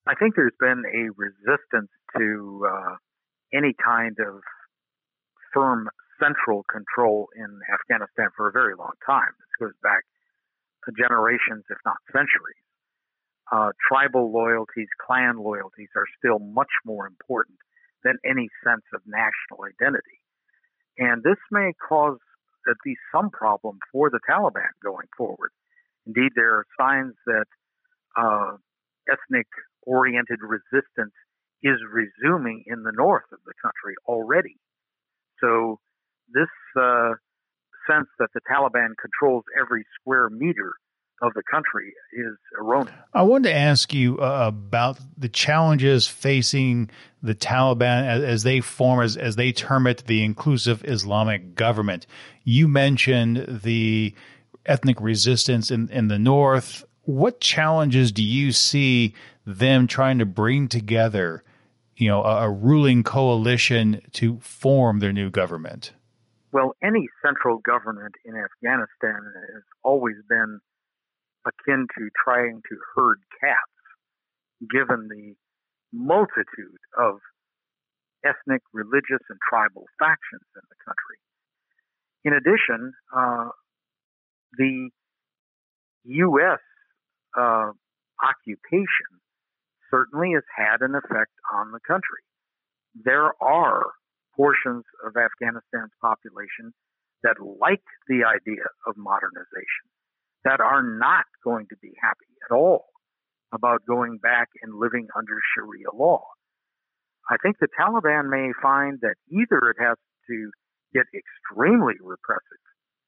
I think there's been a resistance to any kind of firm central control in Afghanistan for a very long time. This goes back to generations, if not centuries. Tribal loyalties, clan loyalties are still much more important than any sense of national identity. And this may cause at least some problem for the Taliban going forward. Indeed, there are signs that ethnic-oriented resistance is resuming in the north of the country already. So this sense that the Taliban controls every square meter of the country is erroneous. I wanted to ask you about the challenges facing the Taliban as they form, as they term it, the inclusive Islamic government. You mentioned the ethnic resistance in the north. What challenges do you see them trying to bring together, a ruling coalition to form their new government? Well, any central government in Afghanistan has always been akin to trying to herd cats, given the multitude of ethnic, religious, and tribal factions in the country. In addition, the U.S. Occupation certainly has had an effect on the country. There are portions of Afghanistan's population that like the idea of modernization, that are not going to be happy at all about going back and living under Sharia law. I think the Taliban may find that either it has to get extremely repressive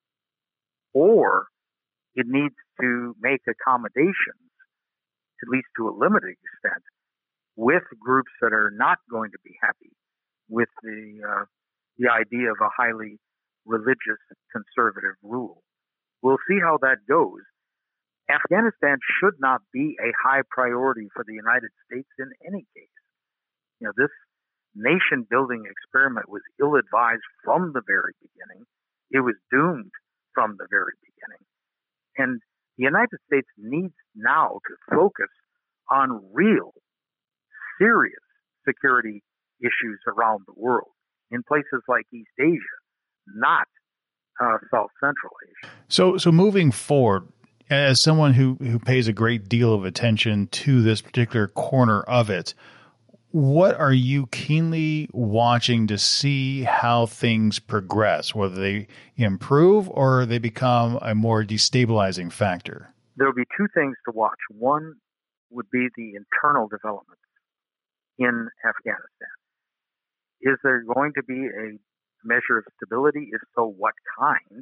or it needs to make accommodations, at least to a limited extent, with groups that are not going to be happy with the idea of a highly religious conservative rule. We'll see how that goes. Afghanistan should not be a high priority for the United States in any case. This nation-building experiment was ill-advised from the very beginning. It was doomed from the very beginning. And the United States needs now to focus on real, serious security issues around the world in places like East Asia, not South Central Asia. So moving forward, as someone who pays a great deal of attention to this particular corner of it, what are you keenly watching to see how things progress, whether they improve or they become a more destabilizing factor? There will be two things to watch. One would be the internal developments in Afghanistan. Is there going to be a measure of stability? If so, what kind?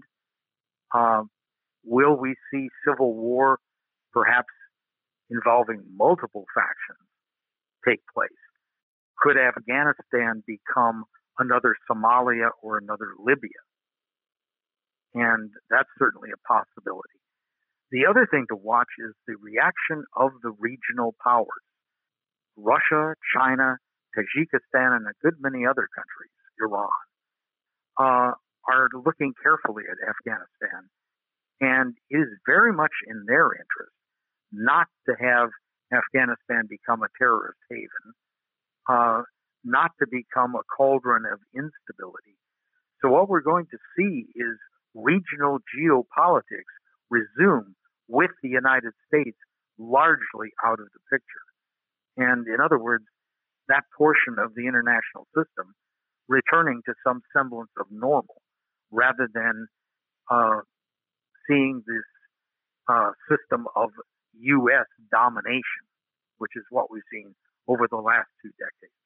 Will we see civil war, perhaps involving multiple factions, take place? Could Afghanistan become another Somalia or another Libya? And that's certainly a possibility. The other thing to watch is the reaction of the regional powers. Russia, China, Tajikistan, and a good many other countries, Iran, are looking carefully at Afghanistan. And it is very much in their interest not to have Afghanistan become a terrorist haven, not to become a cauldron of instability. So what we're going to see is regional geopolitics resume with the United States largely out of the picture. And in other words, that portion of the international system returning to some semblance of normal rather than seeing this system of U.S. domination, which is what we've seen over the last 2 decades.